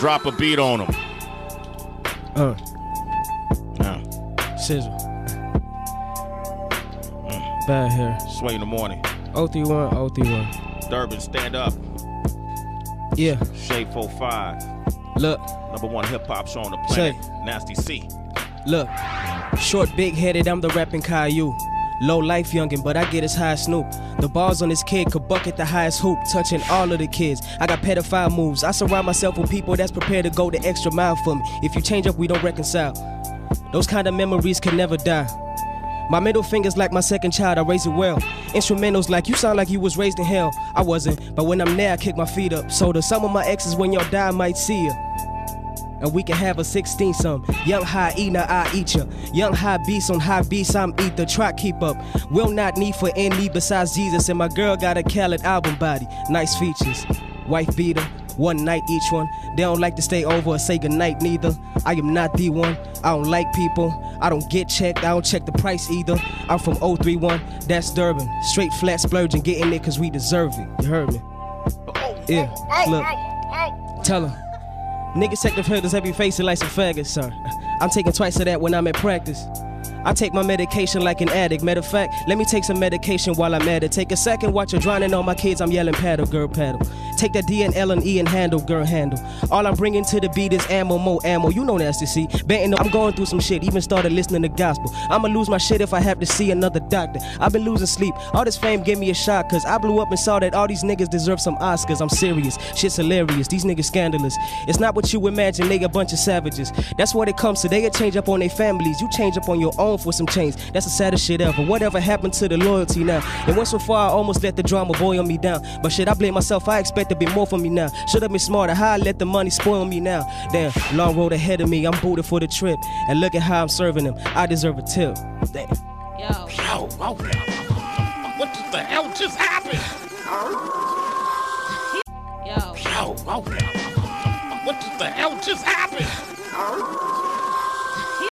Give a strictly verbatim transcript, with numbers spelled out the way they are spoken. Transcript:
Drop a beat on them. Uh. Uh. Sizzle. Mm. Bad hair. Sway in the morning. oh three one, oh three one. Durban, stand up. Yeah. Shade four five. Look. Number one hip hop show on the planet. Say. Nasty C. Look. Short, big headed, I'm the rapping Caillou. Low life youngin', but I get as high as Snoop. The bars on this kid could bucket the highest hoop, touching all of the kids. I got pedophile moves. I surround myself with people that's prepared to go the extra mile for me. If you change up, we don't reconcile. Those kind of memories can never die. My middle finger's like my second child, I raise it well. Instrumentals like, you sound like you was raised in hell. I wasn't, but when I'm there, I kick my feet up. So to some of my exes, when y'all die, I might see ya. And we can have a sixteen some. Young high eater, I eat ya. Young high beast on high beast, I'm ether. Try keep up. Will not need for any besides Jesus. And my girl got a Khaled album body. Nice features. Wife beater. One night each one. They don't like to stay over or say goodnight neither. I am not the one. I don't like people. I don't get checked. I don't check the price either. I'm from oh three one. That's Durban. Straight flat splurging. Getting it cause we deserve it. You heard me? Yeah. Look. Tell her. Niggas take the filters every face it like some faggots, sir. I'm taking twice of that when I'm at practice. I take my medication like an addict. Matter of fact, let me take some medication while I'm at it. Take a second, watch her drowning on my kids. I'm yelling paddle, girl, paddle. Take that D and L and E and handle, girl, handle. All I'm bringing to the beat is ammo, more ammo. You know Nasty C. Betting I'm going through some shit, even started listening to gospel. I'ma lose my shit if I have to see another doctor. I've been losing sleep. All this fame gave me a shot, cause I blew up and saw that all these niggas deserve some Oscars. I'm serious. Shit's hilarious. These niggas scandalous. It's not what you imagine, they a bunch of savages. That's what it comes to. They change up on their families. You change up on your own for some change. That's the saddest shit ever. Whatever happened to the loyalty now? It went so far I almost let the drama boil me down. But shit, I blame myself. I expect to be more from me now. Should've been smarter. How I let the money spoil me now? Damn, long road ahead of me. I'm booted for the trip. And look at how I'm serving them. I deserve a tip. Damn. Yo. Yo, oh, what the hell just happened? Yo. Yo, oh, what the hell just happened?